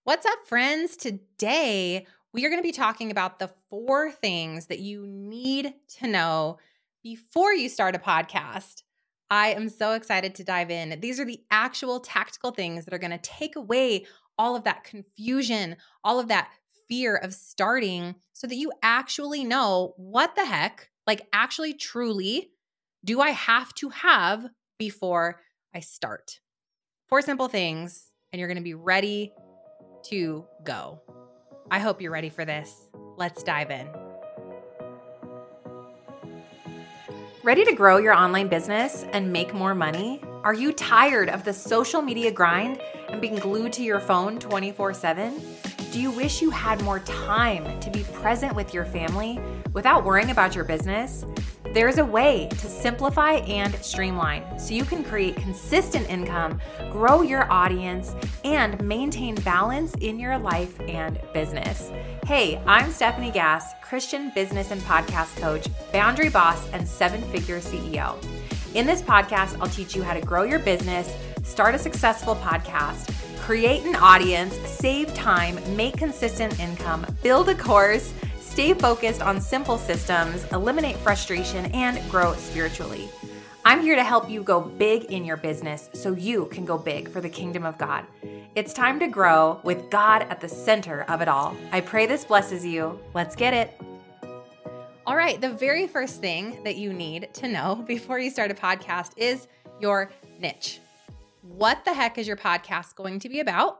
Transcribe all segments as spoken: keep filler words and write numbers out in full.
What's up, friends? Today, we are going to be talking about the four things that you need to know before you start a podcast. I am so excited to dive in. These are the actual tactical things that are going to take away all of that confusion, all of that fear of starting so that you actually know what the heck, like actually truly, do I have to have before I start. Four simple things, and you're going to be ready to go. I hope you're ready for this. Let's dive in. Ready to grow your online business and make more money? Are you tired of the social media grind and being glued to your phone twenty-four seven? Do you wish you had more time to be present with your family without worrying about your business? There's a way to simplify and streamline so you can create consistent income, grow your audience, and maintain balance in your life and business. Hey, I'm Stephanie Gass, Christian business and podcast coach, boundary boss, and seven-figure C E O. In this podcast, I'll teach you how to grow your business, start a successful podcast, create an audience, save time, make consistent income, build a course, stay focused on simple systems, eliminate frustration, and grow spiritually. I'm here to help you go big in your business so you can go big for the kingdom of God. It's time to grow with God at the center of it all. I pray this blesses you. Let's get it. All right, the very first thing that you need to know before you start a podcast is your niche. What the heck is your podcast going to be about?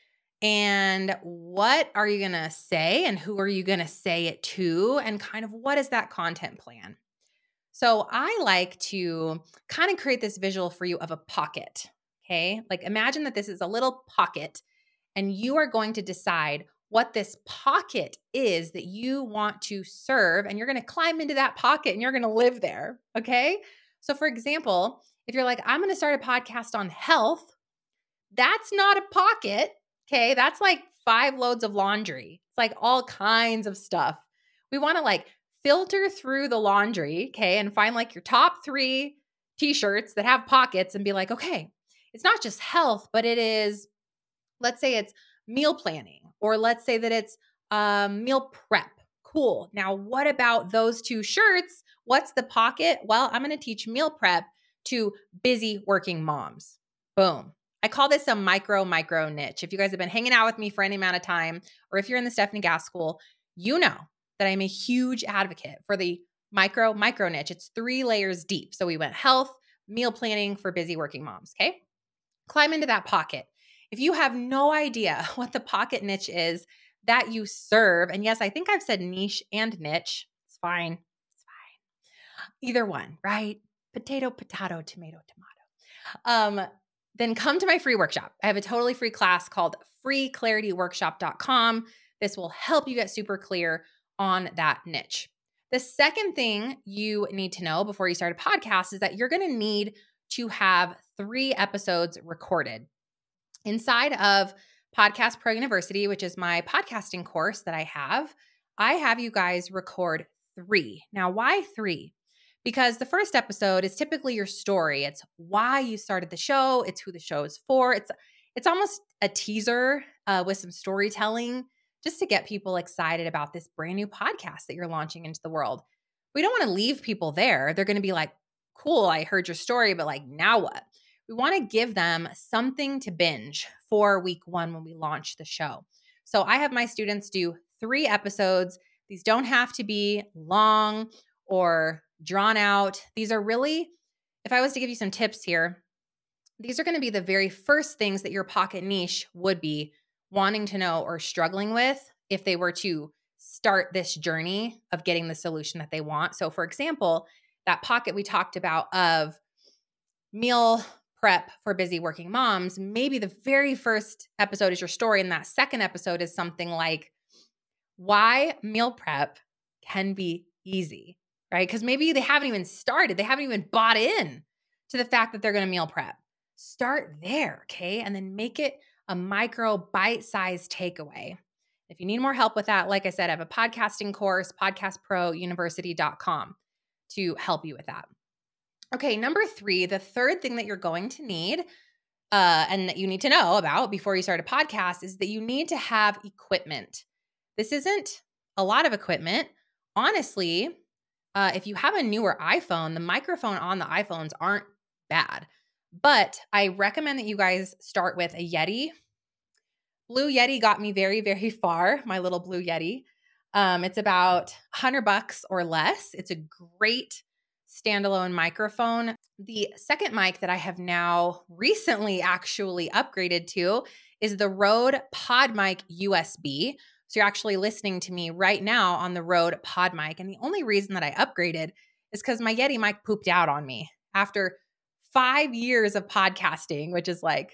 And what are you going to say and who are you going to say it to? And kind of what is that content plan? So I like to kind of create this visual for you of a pocket, okay? Like imagine that this is a little pocket and you are going to decide what this pocket is that you want to serve, and you're going to climb into that pocket and you're going to live there, okay? So for example, if you're like, I'm going to start a podcast on health, that's not a pocket. Okay, that's like five loads of laundry. It's like all kinds of stuff. We want to like filter through the laundry, okay, and find like your top three t-shirts that have pockets and be like, okay, it's not just health, but it is, let's say it's meal planning, or let's say that it's um, meal prep. Cool. Now, what about those two shirts? What's the pocket? Well, I'm going to teach meal prep to busy working moms. Boom. I call this a micro, micro niche. If you guys have been hanging out with me for any amount of time, or if you're in the Stephanie Gass School, you know that I'm a huge advocate for the micro, micro niche. It's three layers deep. So we went health, meal planning for busy working moms, okay? Climb into that pocket. If you have no idea what the pocket niche is that you serve, and yes, I think I've said niche and niche. It's fine. It's fine. Either one, right? Potato, potato, tomato, tomato. Um, then come to my free workshop. I have a totally free class called free clarity workshop dot com. This will help you get super clear on that niche. The second thing you need to know before you start a podcast is that you're going to need to have three episodes recorded. Inside of Podcast Pro University, which is my podcasting course that I have, I have you guys record three. Now, why three? Because the first episode is typically your story. It's why you started the show. It's who the show is for. It's it's almost a teaser uh, with some storytelling just to get people excited about this brand new podcast that you're launching into the world. We don't want to leave people there. They're going to be like, cool, I heard your story, but like, now what? We want to give them something to binge for week one when we launch the show. So I have my students do three episodes. These don't have to be long or drawn out. These are really, if I was to give you some tips here, these are going to be the very first things that your pocket niche would be wanting to know or struggling with if they were to start this journey of getting the solution that they want. So for example, that pocket we talked about of meal prep for busy working moms, maybe the very first episode is your story, and that second episode is something like why meal prep can be easy. Right? Because maybe they haven't even started. They haven't even bought in to the fact that they're going to meal prep. Start there, okay? And then make it a micro bite-sized takeaway. If you need more help with that, like I said, I have a podcasting course, podcast pro university dot com to help you with that. Okay, number three, the third thing that you're going to need, uh, and that you need to know about before you start a podcast is that you need to have equipment. This isn't a lot of equipment. Honestly, uh, if you have a newer iPhone, the microphone on the iPhones aren't bad. But I recommend that you guys start with a Yeti. Blue Yeti got me very, very far, my little Blue Yeti. Um, it's about a hundred bucks or less. It's a great standalone microphone. The second mic that I have now recently actually upgraded to is the Rode PodMic U S B. So you're actually listening to me right now on the Rode PodMic. And the only reason that I upgraded is because my Yeti mic pooped out on me after five years of podcasting, which is like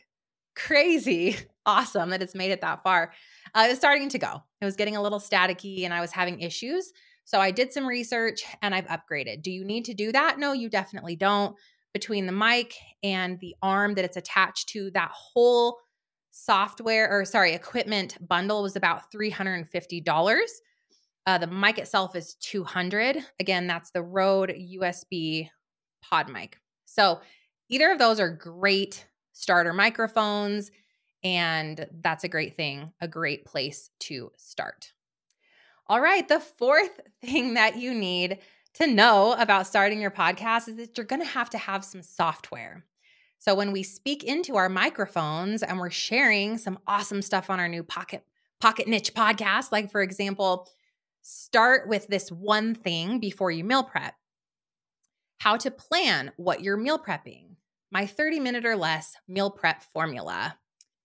crazy awesome that it's made it that far. Uh, it was starting to go. It was getting a little staticky and I was having issues. So I did some research and I've upgraded. Do you need to do that? No, you definitely don't. Between the mic and the arm that it's attached to, that whole software or sorry, equipment bundle was about three hundred fifty dollars. Uh, the mic itself is two hundred dollars. Again, that's the Rode U S B pod mic. So either of those are great starter microphones, and that's a great thing, a great place to start. All right, the fourth thing that you need to know about starting your podcast is that you're going to have to have some software. So when we speak into our microphones and we're sharing some awesome stuff on our new Pocket Pocket Niche podcast, like for example, start with this one thing before you meal prep. How to plan what you're meal prepping. My thirty minute or less meal prep formula.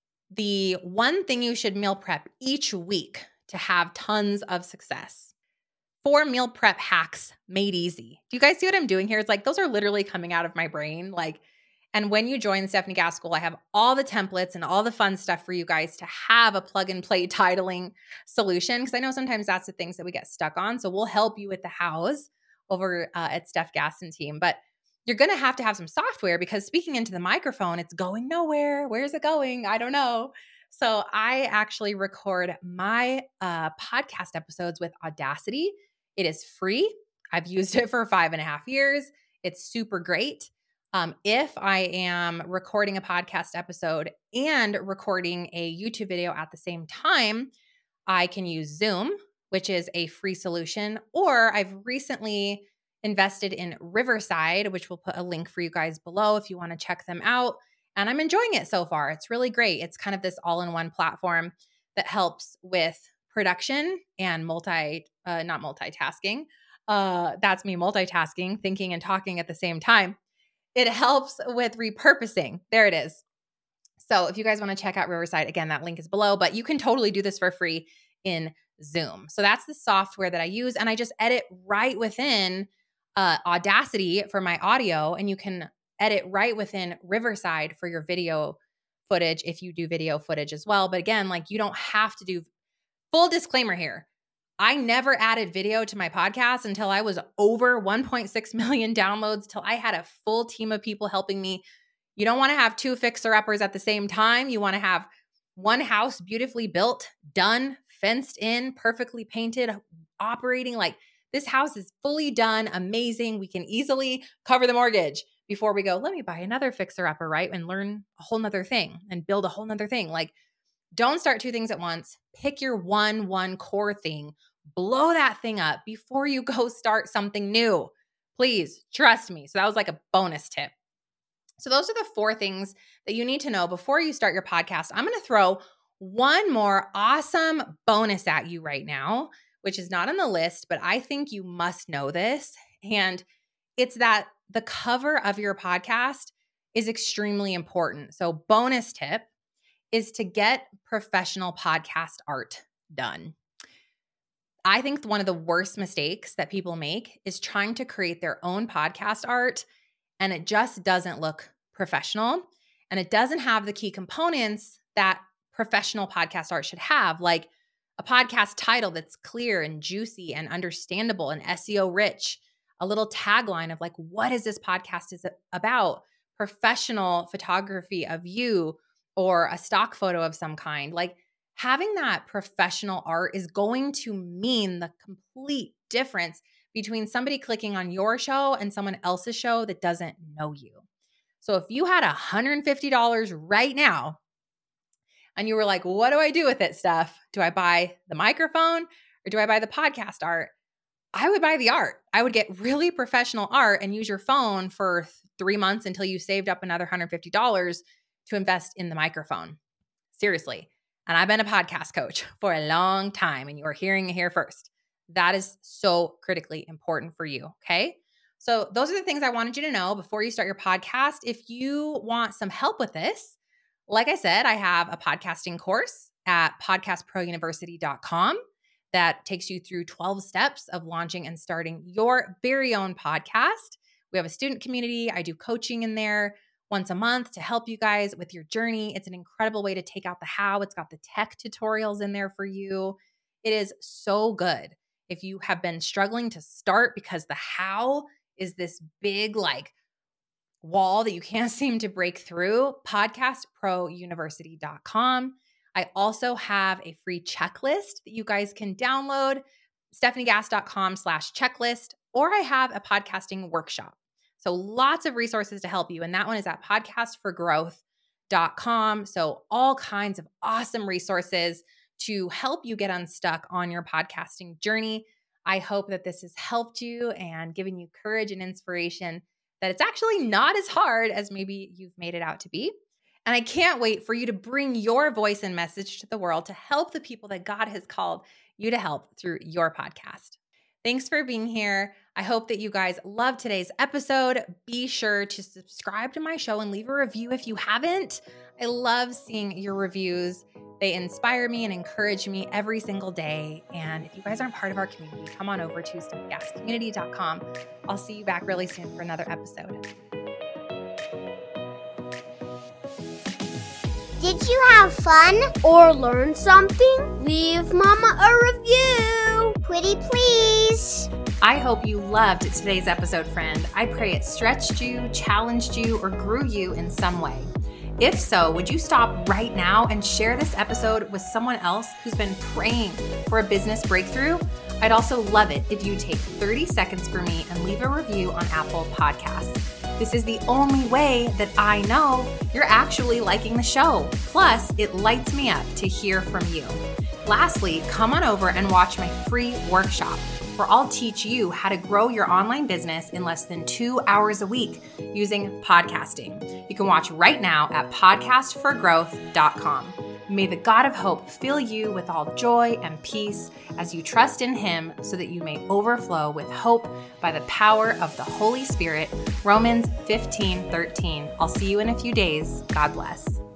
The one thing you should meal prep each week to have tons of success. Four meal prep hacks made easy. Do you guys see what I'm doing here? It's like those are literally coming out of my brain. Like, and when you join the Stephanie Gass School, I have all the templates and all the fun stuff for you guys to have a plug and play titling solution. Because I know sometimes that's the things that we get stuck on. So we'll help you with the hows over uh, at Steph Gasson team. But you're going to have to have some software because speaking into the microphone, it's going nowhere. Where's it going? I don't know. So I actually record my uh, podcast episodes with Audacity. It is free. I've used it for five and a half years. It's super great. Um, if I am recording a podcast episode and recording a YouTube video at the same time, I can use Zoom, which is a free solution, or I've recently invested in Riverside, which we'll put a link for you guys below if you want to check them out. And I'm enjoying it so far. It's really great. It's kind of this all-in-one platform that helps with production and multi, uh, not multitasking. Uh, that's me multitasking, thinking and talking at the same time. It helps with repurposing. There it is. So if you guys want to check out Riverside, again, that link is below, but you can totally do this for free in Zoom. So that's the software that I use. And I just edit right within uh, Audacity for my audio, and you can edit right within Riverside for your video footage if you do video footage as well. But again, like you don't have to do, full disclaimer here, I never added video to my podcast until I was over one point six million downloads, till I had a full team of people helping me. You don't want to have two fixer-uppers at the same time. You want to have one house beautifully built, done, fenced in, perfectly painted, operating like this house is fully done, amazing. We can easily cover the mortgage before we go, let me buy another fixer-upper, right? And learn a whole nother thing and build a whole nother thing. Like, don't start two things at once. Pick your one, one core thing. Blow that thing up before you go start something new. Please, trust me. So that was like a bonus tip. So those are the four things that you need to know before you start your podcast. I'm going to throw one more awesome bonus at you right now, which is not on the list, but I think you must know this. And it's that the cover of your podcast is extremely important. So bonus tip is to get professional podcast art done. I think one of the worst mistakes that people make is trying to create their own podcast art, and it just doesn't look professional, and it doesn't have the key components that professional podcast art should have, like a podcast title that's clear and juicy and understandable and S E O rich, a little tagline of like, what is this podcast is about, professional photography of you, or a stock photo of some kind. Like, having that professional art is going to mean the complete difference between somebody clicking on your show and someone else's show that doesn't know you. So if you had one hundred fifty dollars right now and you were like, what do I do with it, Steph? Do I buy the microphone or do I buy the podcast art? I would buy the art. I would get really professional art and use your phone for three months until you saved up another one hundred fifty dollars to invest in the microphone. Seriously. And I've been a podcast coach for a long time, and you are hearing it here first. That is so critically important for you, okay? So those are the things I wanted you to know before you start your podcast. If you want some help with this, like I said, I have a podcasting course at podcast pro university dot com that takes you through twelve steps of launching and starting your very own podcast. We have a student community. I do coaching in there once a month to help you guys with your journey. It's an incredible way to take out the how. It's got the tech tutorials in there for you. It is so good. If you have been struggling to start because the how is this big like wall that you can't seem to break through, podcast pro university dot com. I also have a free checklist that you guys can download, stephanie gass dot com slash checklist, or I have a podcasting workshop. So lots of resources to help you. And that one is at podcast for growth dot com. So all kinds of awesome resources to help you get unstuck on your podcasting journey. I hope that this has helped you and given you courage and inspiration that it's actually not as hard as maybe you've made it out to be. And I can't wait for you to bring your voice and message to the world to help the people that God has called you to help through your podcast. Thanks for being here. I hope that you guys loved today's episode. Be sure to subscribe to my show and leave a review if you haven't. I love seeing your reviews. They inspire me and encourage me every single day. And if you guys aren't part of our community, come on over to stephanie gass community dot com. I'll see you back really soon for another episode. Did you have fun or learn something? Leave Mama a review. Pretty please. I hope you loved today's episode, friend. I pray it stretched you, challenged you, or grew you in some way. If so, would you stop right now and share this episode with someone else who's been praying for a business breakthrough? I'd also love it if you take thirty seconds for me and leave a review on Apple Podcasts. This is the only way that I know you're actually liking the show. Plus, it lights me up to hear from you. Lastly, come on over and watch my free workshop where I'll teach you how to grow your online business in less than two hours a week using podcasting. You can watch right now at podcast for growth dot com. May the God of hope fill you with all joy and peace as you trust in him so that you may overflow with hope by the power of the Holy Spirit. Romans fifteen thirteen. I'll see you in a few days. God bless.